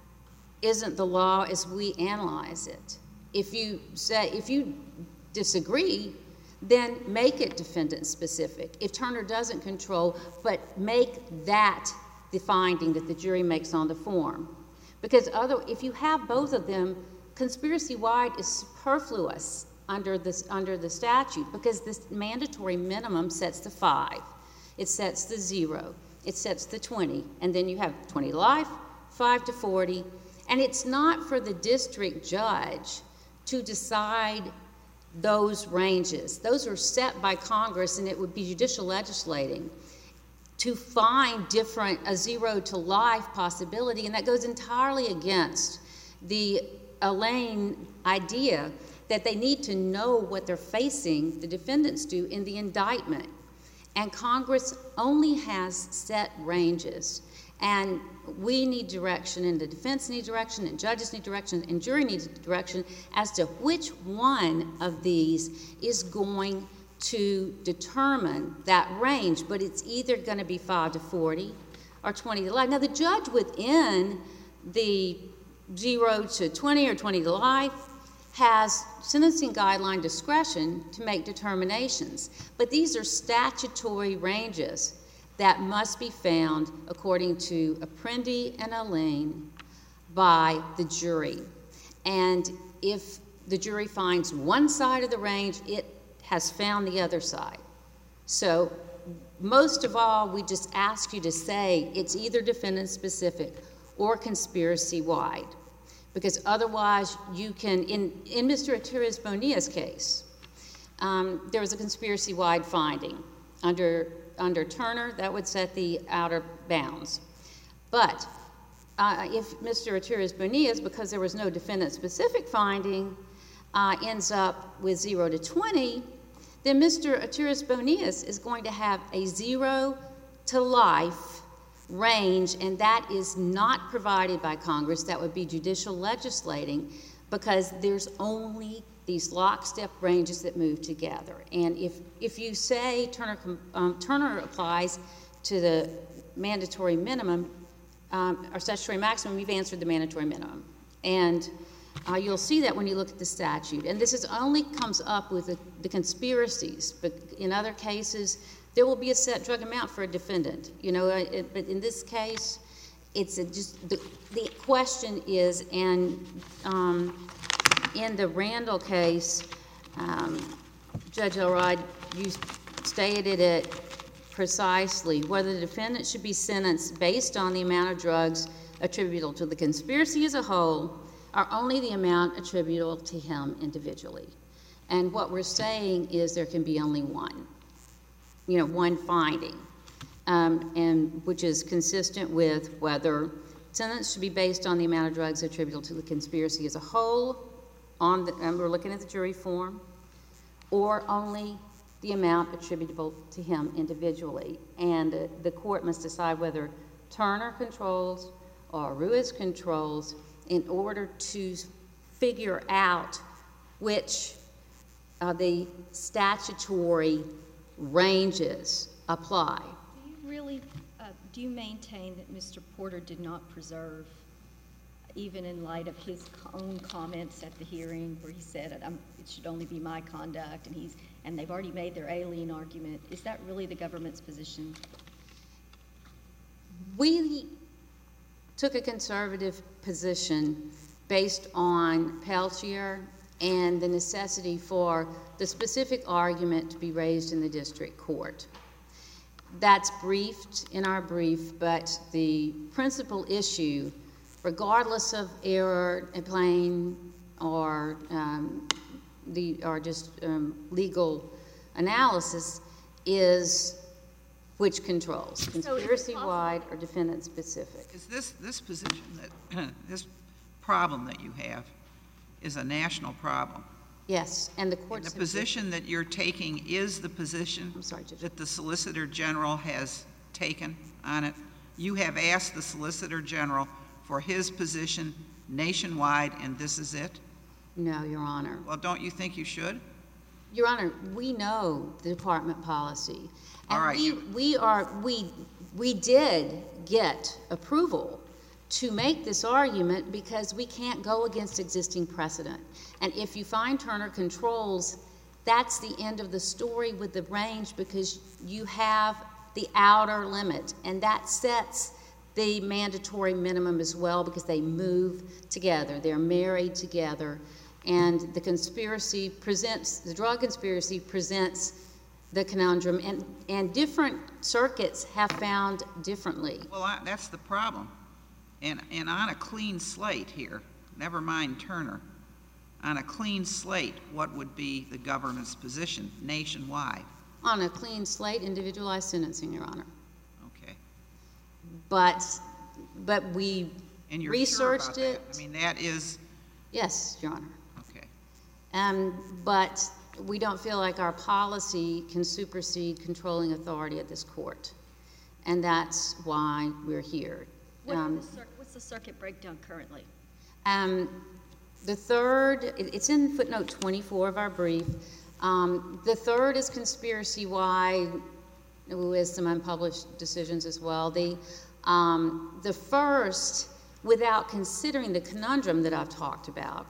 isn't the law as we analyze it. If you say, if you disagree, then make it defendant-specific. If Turner doesn't control, but make that the finding that the jury makes on the form. Because other, if you have both of them, conspiracy-wide is superfluous under, this, under the statute because this mandatory minimum sets the five. It sets the zero. It sets the twenty. And then you have twenty to life, five to forty. And it's not for the district judge to decide those ranges. Those are set by Congress, and it would be judicial legislating to find different, a zero to life possibility, and that goes entirely against the Elaine idea that they need to know what they're facing, the defendants do, in the indictment. And Congress only has set ranges. And we need direction, and the defense needs direction, and judges need direction, and jury needs direction as to which one of these is going to determine that range. But it's either going to be five to forty or twenty to life. Now, the judge within the zero to twenty or twenty to life has sentencing guideline discretion to make determinations. But these are statutory ranges that must be found, according to Apprendi and Elaine, by the jury. And if the jury finds one side of the range, it has found the other side. So most of all, we just ask you to say it's either defendant-specific or conspiracy-wide, because otherwise you can, in, in Mister Atires-Bonilla's case, um, there was a conspiracy-wide finding. Under, under Turner, that would set the outer bounds. But uh, if Mister Atires-Bonilla's, because there was no defendant-specific finding, uh, ends up with zero to twenty, then Mister Atires-Bonilla's is going to have a zero to life range, and that is not provided by Congress. That would be judicial legislating, because there's only these lockstep ranges that move together. And if, if you say Turner, um, Turner applies to the mandatory minimum, um, or statutory maximum, you've answered the mandatory minimum. And uh, you'll see that when you look at the statute. And this is only comes up with the, the conspiracies, but in other cases, there will be a set drug amount for a defendant. You know, it, but in this case, it's a just, the, the question is, and um, in the Randall case, um, Judge Elrod, you stated it precisely, whether the defendant should be sentenced based on the amount of drugs attributable to the conspiracy as a whole, or only the amount attributable to him individually. And what we're saying is there can be only one, you know, one finding, um, and which is consistent with whether sentence should be based on the amount of drugs attributable to the conspiracy as a whole, on the, and we're looking at the jury form, or only the amount attributable to him individually. And uh, the court must decide whether Turner controls or Ruiz controls in order to figure out which of the statutory ranges apply. Do you really, uh, do you maintain that Mister Porter did not preserve, even in light of his own comments at the hearing where he said I'm, it should only be my conduct, and he's and they've already made their alien argument? Is that really the government's position? We took a conservative position based on Peltier and the necessity for the specific argument to be raised in the district court. That's briefed in our brief, but the principal issue, regardless of error, plain or um, the or just um, legal analysis, is which controls, conspiracy-wide or defendant-specific. Is this, this position, that this problem that you have is a national problem? Yes, and the courts And the position that you're taking is the position I'm sorry, Judge. that the Solicitor General has taken on it? You have asked the Solicitor General for his position nationwide, and this is it? No, Your Honor. Well, don't you think you should? Your Honor, we know the department policy. And All right, we, you- we are, we, we did get approval to make this argument because we can't go against existing precedent. And if you find Turner controls, that's the end of the story with the range, because you have the outer limit, and that sets the mandatory minimum as well, because they move together. They're married together. And the conspiracy presents, the drug conspiracy presents the conundrum, and, and different circuits have found differently. Well, I, that's the problem. And, and on a clean slate here, never mind Turner, on a clean slate, what would be the government's position nationwide? On a clean slate, individualized sentencing, Your Honor. Okay. But, but we And you're researched sure about it. that? I mean, that is, Yes, Your Honor. okay. Um, but we don't feel like our policy can supersede controlling authority at this court. And that's why we're here. What are Um, the cir- what's the circuit breakdown currently? Um, the third, it, it's in footnote twenty-four of our brief. Um, the third is conspiracy-wide, with some unpublished decisions as well. The, um, the first, without considering the conundrum that I've talked about,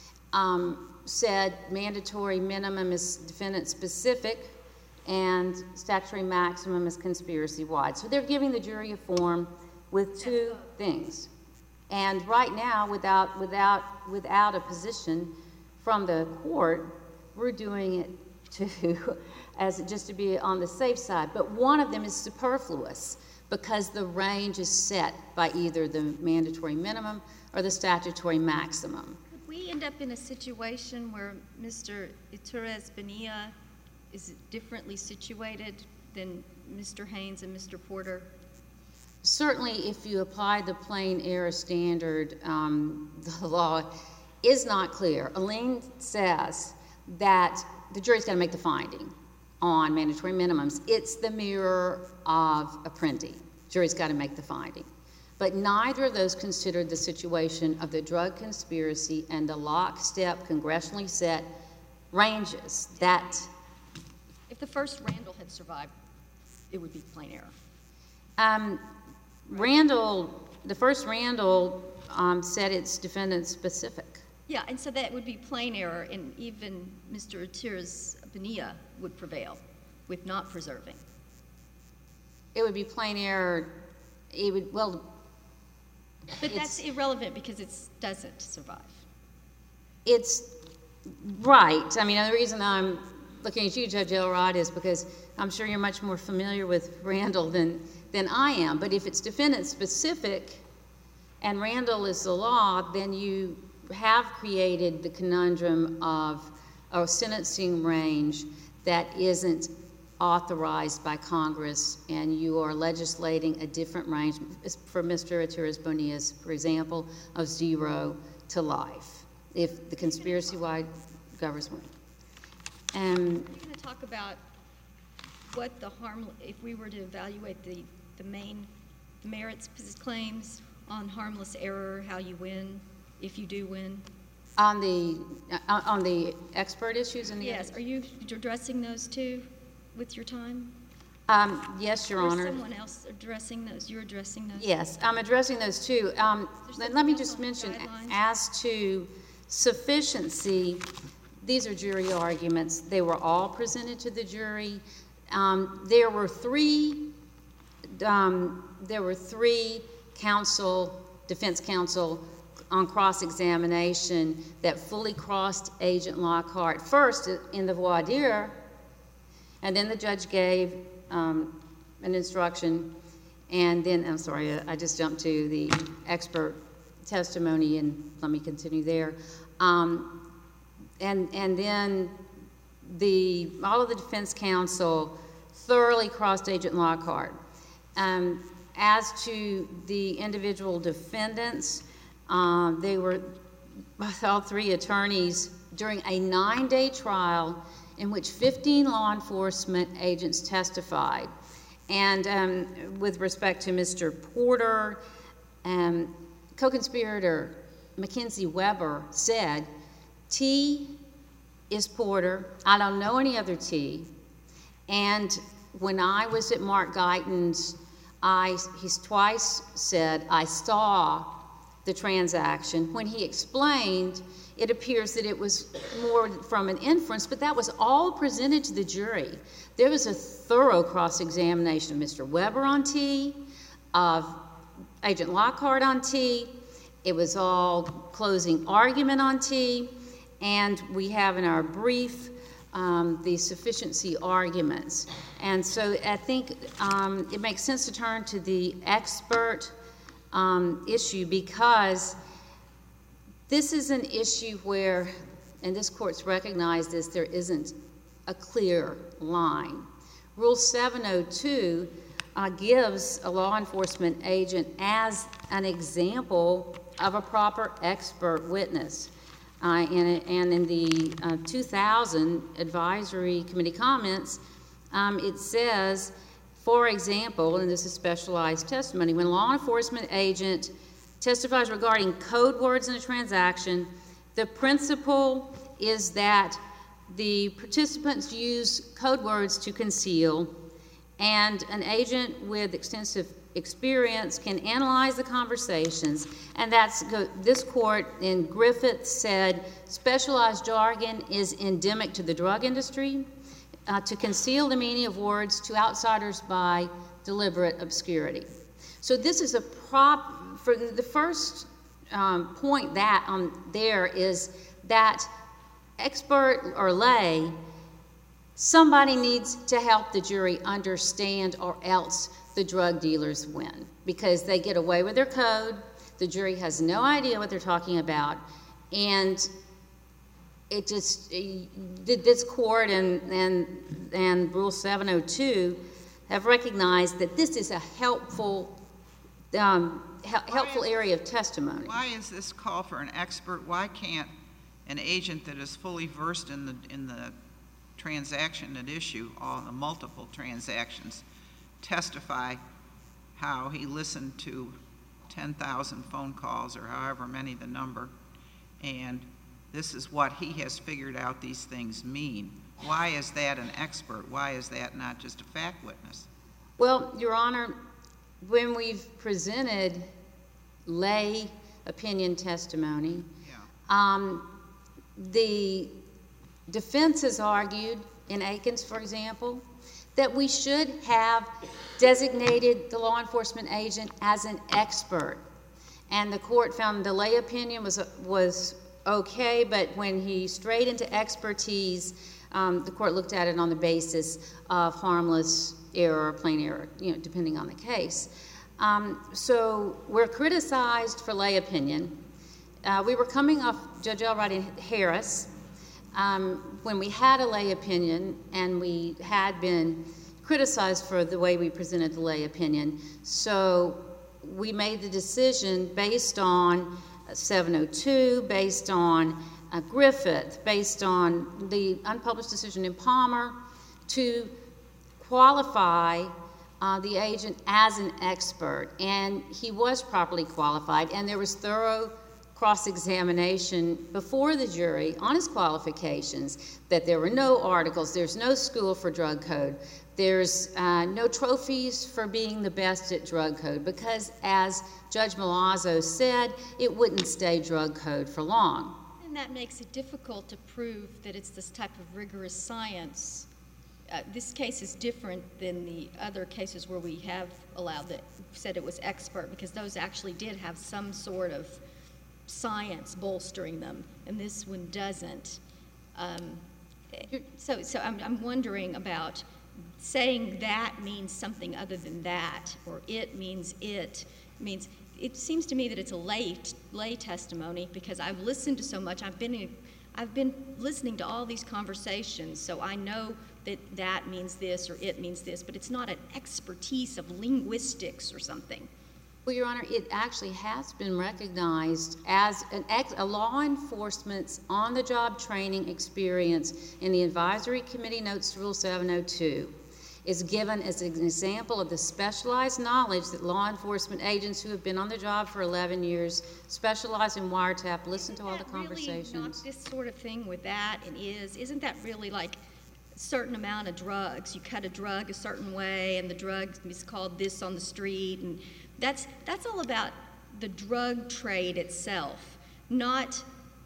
um, said mandatory minimum is defendant-specific and statutory maximum is conspiracy-wide. So they're giving the jury a form with two things. And right now, without, without, without a position from the court, we're doing it to, as just to be on the safe side. But one of them is superfluous because the range is set by either the mandatory minimum or the statutory maximum. Would we end up in a situation where Mister Iturrez Bonilla is differently situated than Mister Haynes and Mister Porter? Certainly, if you apply the plain error standard, um, the law is not clear. Elaine says that the jury's got to make the finding on mandatory minimums. It's the mirror of Apprendi. Jury's got to make the finding. But neither of those considered the situation of the drug conspiracy and the lockstep congressionally set ranges. That If the first Randall had survived, it would be plain error. um, Randall, the first Randall um, said it's defendant specific. Yeah, and so that would be plain error, and even Mister Iturrez Bonilla would prevail with not preserving. It would be plain error. It would, well, But that's irrelevant because it doesn't survive. it's right. I mean, the reason I'm looking at you, Judge Elrod, is because I'm sure you're much more familiar with Randall than, than I am. But if it's defendant specific and Randall is the law, then you have created the conundrum of a sentencing range that isn't authorized by Congress, and you are legislating a different range for Mister Iturrez Bonilla's, for example, of zero to life, if the conspiracy-wide government. And Are you going to talk about what the harm, if we were to evaluate the, the main merits claims on harmless error, how you win, if you do win? on the uh, on the expert issues and the Yes. Are you addressing those too with your time? Um, yes, Your Or is Honor. someone else addressing those? You're addressing those? Yes, I'm addressing those too. Um, Is let, there let me something just else on mention, guidelines? as to sufficiency, these are jury arguments. They were all presented to the jury. Um, there were three. Um, there were three counsel, defense counsel, on cross-examination that fully crossed Agent Lockhart. First in the voir dire, and then the judge gave um, an instruction, and then, I'm sorry, I just jumped to the expert testimony, and let me continue there. Um, and, and then the, all of the defense counsel thoroughly crossed Agent Lockhart. Um, as to the individual defendants, um, they were, all three attorneys, during a nine-day trial in which fifteen law enforcement agents testified. And um, with respect to Mister Porter, um, co-conspirator Mackenzie Weber said, T is Porter. I don't know any other T. And when I was at Mark Guyton's, I, he's twice said, I saw the transaction. When he explained, it appears that it was more from an inference, but that was all presented to the jury. There was a thorough cross-examination of Mister Weber on T, of Agent Lockhart on T. It was all closing argument on T, and we have in our brief um, the sufficiency arguments. And so I think um, it makes sense to turn to the expert um, issue, because this is an issue where, and this court's recognized this, there isn't a clear line. Rule seven oh two uh, gives a law enforcement agent as an example of a proper expert witness. Uh, and, and in the uh, two thousand advisory committee comments, um, it says, for example, and this is specialized testimony, when a law enforcement agent testifies regarding code words in a transaction, the principle is that the participants use code words to conceal, and an agent with extensive experience can analyze the conversations. And that's, this court in Griffith said, specialized jargon is endemic to the drug industry, uh, to conceal the meaning of words to outsiders by deliberate obscurity. So this is a prop, for the first um, point that um, there is that expert or lay Somebody needs to help the jury understand, or else the drug dealers win, because they get away with their code. The jury has no idea what they're talking about, and it just, this court and, and, and Rule seven oh two have recognized that this is a helpful, um, helpful area of testimony. Why is this call for an expert? Why can't an agent that is fully versed in the, in the transaction at issue, all the multiple transactions, testify how he listened to ten thousand phone calls, or however many the number, and this is what he has figured out these things mean? Why is that an expert? Why is that not just a fact witness? Well, Your Honor, when we've presented lay opinion testimony, Yeah. um, the defense has argued, in Akins, for example, that we should have designated the law enforcement agent as an expert. And the court found the lay opinion was, was okay, but when he strayed into expertise, um, the court looked at it on the basis of harmless error or plain error, you know, depending on the case. Um, so we're criticized for lay opinion. Uh, we were coming off Judge Elrod and Harris um, when we had a lay opinion, and we had been criticized for the way we presented the lay opinion. So we made the decision based on seven oh two, based on uh, Griffith, based on the unpublished decision in Palmer, to qualify uh, the agent as an expert. And he was properly qualified, and there was thorough cross-examination before the jury on his qualifications, that there were no articles, there's no school for drug code, there's uh, no trophies for being the best at drug code, because as Judge Malazzo said, it wouldn't stay drug code for long. And that makes it difficult to prove that it's this type of rigorous science. Uh, this case is different than the other cases where we have allowed that, said it was expert, because those actually did have some sort of science bolstering them, and this one doesn't. Um, so so I'm, I'm wondering about saying that means something other than that, or it means it means. It seems to me that it's a lay lay testimony, because I've listened to so much. I've been in, I've been listening to all these conversations, so I know that that means this or it means this, but it's not an expertise of linguistics or something. Well, Your Honor, it actually has been recognized as an ex a law enforcement's on-the-job training experience in the Advisory Committee Notes to Rule seven oh two. Is given as an example of the specialized knowledge that law enforcement agents who have been on the job for eleven years, specialize in wiretap, listen to all the conversations. Really not this sort of thing with that and is, isn't that really like a certain amount of drugs? You cut a drug a certain way, and the drug is called this on the street, and that's, that's all about the drug trade itself, not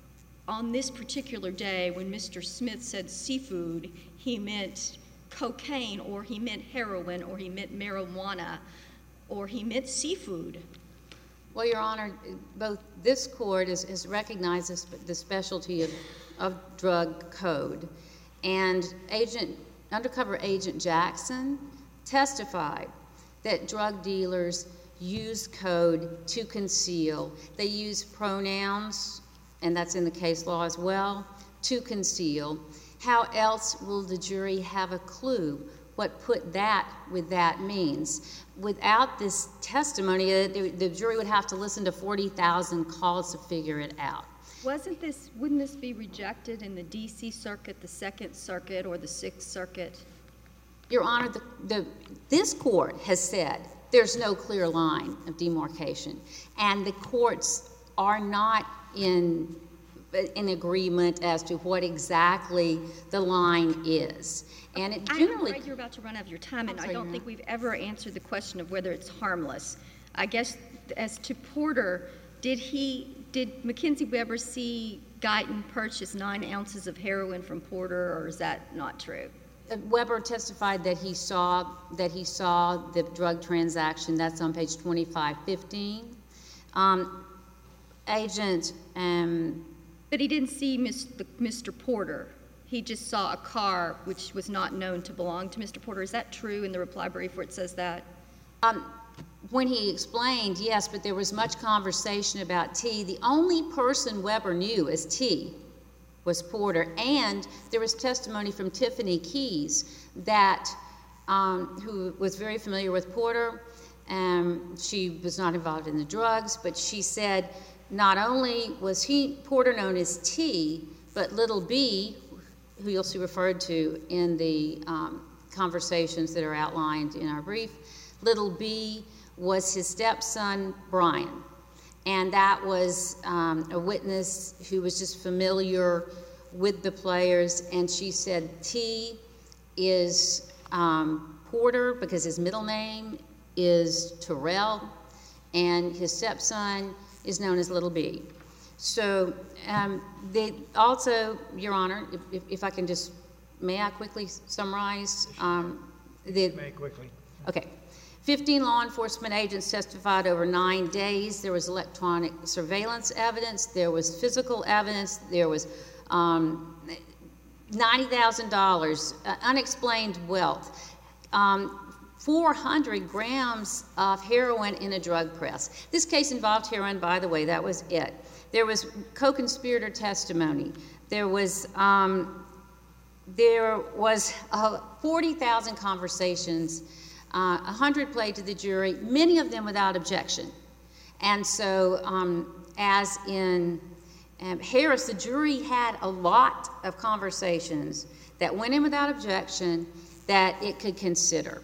on this particular day when Mister Smith said seafood, he meant cocaine, or he meant heroin, or he meant marijuana, or he meant seafood. Well, Your Honor, both this court has, has recognized this, the specialty of, of drug code, and Agent, Undercover Agent Jackson testified that drug dealers use code to conceal. They use pronouns, and that's in the case law as well, to conceal. How else will the jury have a clue what put that with that means? Without this testimony, the, the jury would have to listen to forty thousand calls to figure it out. Wasn't this, wouldn't this be rejected in the D C Circuit, the Second Circuit, or the Sixth Circuit? Your Honor, the, the, this court has said there's no clear line of demarcation, and the courts are not in in agreement as to what exactly the line is. And it generally... I'm afraid you're about to run out of your time, and sorry, I don't think we've ever answered the question of whether it's harmless. I guess as to Porter, did he, did Mackenzie Weber see Guyton purchase nine ounces of heroin from Porter, or is that not true? Weber testified that he saw that he saw the drug transaction. That's on page twenty-five fifteen. Um, Agent... Um, But he didn't see Mister Porter. He he just saw a car which was not known to belong to Mister Porter. Is that true in the reply brief where it says that? Um, when he explained, yes, but there was much conversation about T. The only person Weber knew as T was Porter, and there was testimony from Tiffany Keys that, um, who was very familiar with Porter. Um, she was not involved in the drugs, but she said not only was he Porter known as T, but Little B, who you'll see referred to in the um, conversations that are outlined in our brief, Little B was his stepson, Brian. And that was um, a witness who was just familiar with the players. And she said T is um, Porter because his middle name is Terrell, and his stepson is known as Little B. So um, they also, Your Honor, if, if I can just, may I quickly summarize? Um, the, May quickly. Okay. fifteen law enforcement agents testified over nine days. There was electronic surveillance evidence. There was physical evidence. There was um, ninety thousand dollars, uh, unexplained wealth, um, four hundred grams of heroin in a drug press. This case involved heroin, by the way. That was it. There was co-conspirator testimony. There was um, there was uh, forty thousand conversations. Uh, one hundred played to the jury, many of them without objection. And so, um, as in um, Harris, the jury had a lot of conversations that went in without objection that it could consider.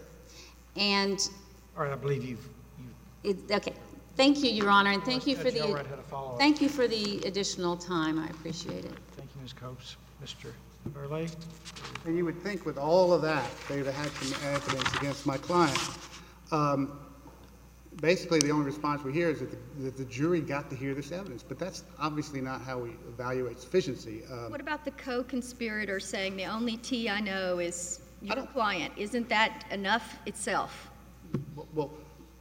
And All right, I believe you've, you've it, okay, thank you, Your Honor, and thank you for Judge Elrod the had a follow-up. thank you for the additional time. I appreciate it. Thank you, Miz Copes. Mister Burley? And you would think with all of that, they would have had some evidence against my client. Um, basically, the only response we hear is that the, that the jury got to hear this evidence, but that's obviously not how we evaluate sufficiency. Um, What about the co-conspirator saying the only T I know is your don't- client? Isn't that enough itself? Well,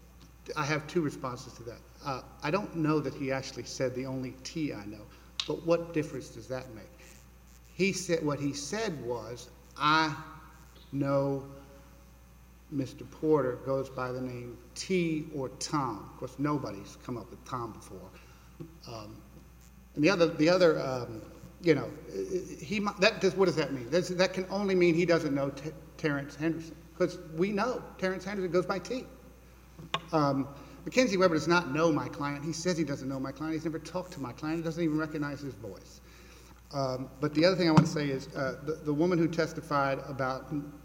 I have two responses to that. Uh, I don't know that he actually said the only T I know, but what difference does that make? He said, what he said was, I know Mister Porter goes by the name T or Tom. Of course, nobody's come up with Tom before. Um, and the other, the other, um, you know, he that does. What does that mean? That's, that can only mean he doesn't know T- Terrence Henderson, because we know Terrence Henderson goes by T. Um, Mackenzie Weber does not know my client. He says he doesn't know my client. He's never talked to my client. He doesn't even recognize his voice. Um, but the other thing I want to say is uh, the, the woman who testified about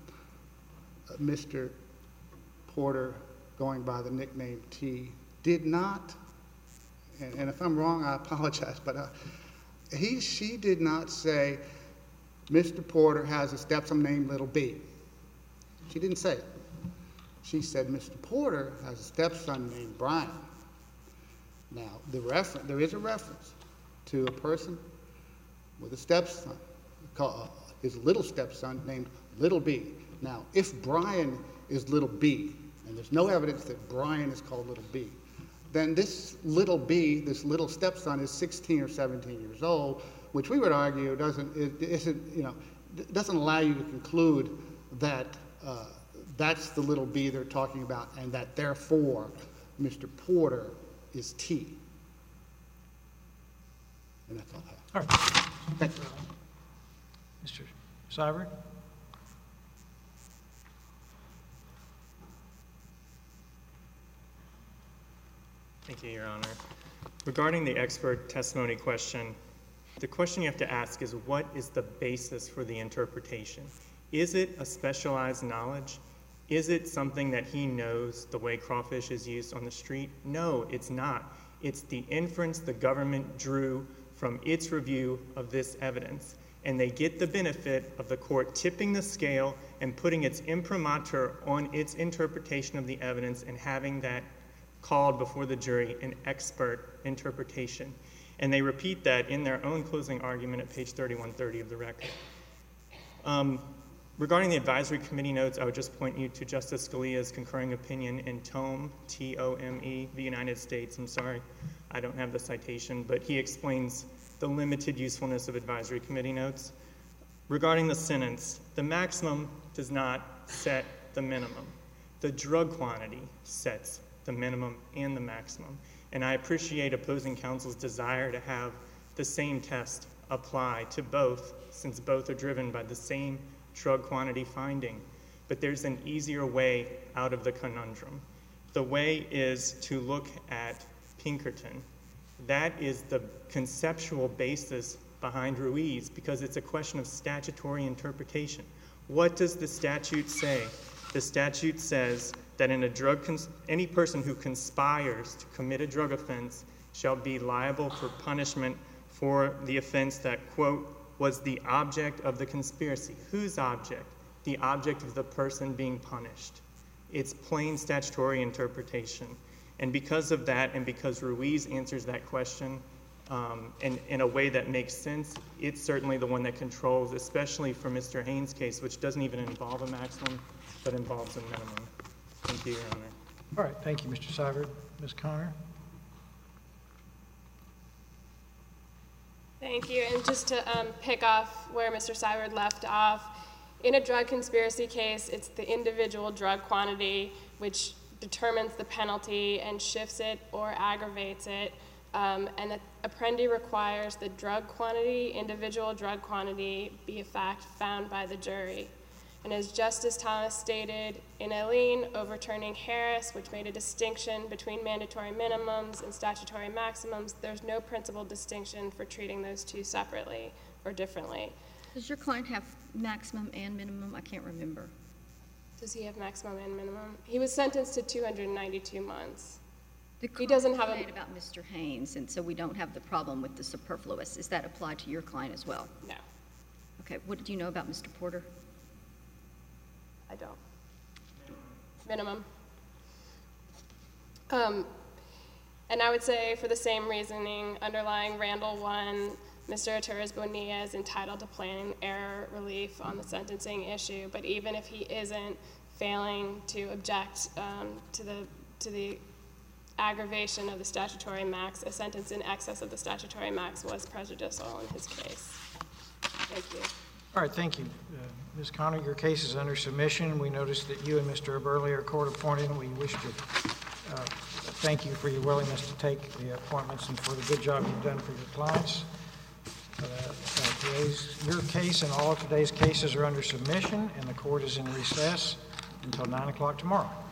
uh, Mister Porter going by the nickname T did not, and, and if I'm wrong, I apologize, but uh, he, she did not say Mister Porter has a stepson named Little B. She didn't say it. She said Mister Porter has a stepson named Brian. Now, the refer- there is a reference to a person with a stepson, called, uh, his little stepson named Little B. Now, if Brian is Little B, and there's no evidence that Brian is called Little B, then this Little B, this little stepson, is sixteen or seventeen years old, which we would argue doesn't, it isn't, you know, doesn't allow you to conclude that uh, that's the Little B they're talking about, and that therefore Mister Porter is T. And that's all I have. All right. Thank you. Mister Seibert? Thank you, Your Honor. Regarding the expert testimony question, the question you have to ask is, what is the basis for the interpretation? Is it a specialized knowledge? Is it something that he knows the way crawfish is used on the street? No, it's not. It's the inference the government drew from its review of this evidence. And they get the benefit of the court tipping the scale and putting its imprimatur on its interpretation of the evidence and having that called before the jury an expert interpretation. And they repeat that in their own closing argument at page thirty-one thirty of the record. Um, regarding the advisory committee notes, I would just point you to Justice Scalia's concurring opinion in Tome, T O M E, the United States. I'm sorry, I don't have the citation, but he explains the limited usefulness of advisory committee notes. Regarding the sentence, the maximum does not set the minimum. The drug quantity sets the minimum and the maximum. And I appreciate opposing counsel's desire to have the same test apply to both, since both are driven by the same drug quantity finding. But there's an easier way out of the conundrum. The way is to look at Pinkerton. That is the conceptual basis behind Ruiz, because it's a question of statutory interpretation. What does the statute say? The statute says that in a drug cons- any person who conspires to commit a drug offense shall be liable for punishment for the offense that, quote, was the object of the conspiracy. Whose object? The object of the person being punished. It's plain statutory interpretation. And because of that, and because Ruiz answers that question um, in, in a way that makes sense, it's certainly the one that controls, especially for Mister Haynes' case, which doesn't even involve a maximum, but involves a minimum. Thank you, Your Honor. All right, thank you, Mister Seibert. Miz Connor? Thank you. And just to um, pick off where Mister Seibert left off, in a drug conspiracy case, it's the individual drug quantity which determines the penalty and shifts it or aggravates it. Um, and that Apprendi requires the drug quantity, individual drug quantity, be a fact found by the jury. And as Justice Thomas stated in Aileen, overturning Harris, which made a distinction between mandatory minimums and statutory maximums, there's no principal distinction for treating those two separately or differently. Does your client have maximum and minimum? I can't remember. Does he have maximum and minimum? He was sentenced to two hundred ninety-two months. The He doesn't have a- complaint about Mister Haynes, and so we don't have the problem with the superfluous. Is that applied to your client as well? No, Okay, what do you know about Mister Porter? I don't. Minimum. Um, and I would say for the same reasoning underlying Randall one, Mister Atturres Bonilla is entitled to plain error relief on the sentencing issue, but even if he isn't, failing to object um, to the to the aggravation of the statutory max, a sentence in excess of the statutory max was prejudicial in his case. Thank you. All right, thank you. Uh, Miz Connor, your case is under submission. We noticed that you and Mister Burley are court appointed, and we wish to uh, thank you for your willingness to take the appointments and for the good job you've done for your clients. Uh, uh, today's, your case and all of today's cases are under submission, and the court is in recess until nine o'clock tomorrow.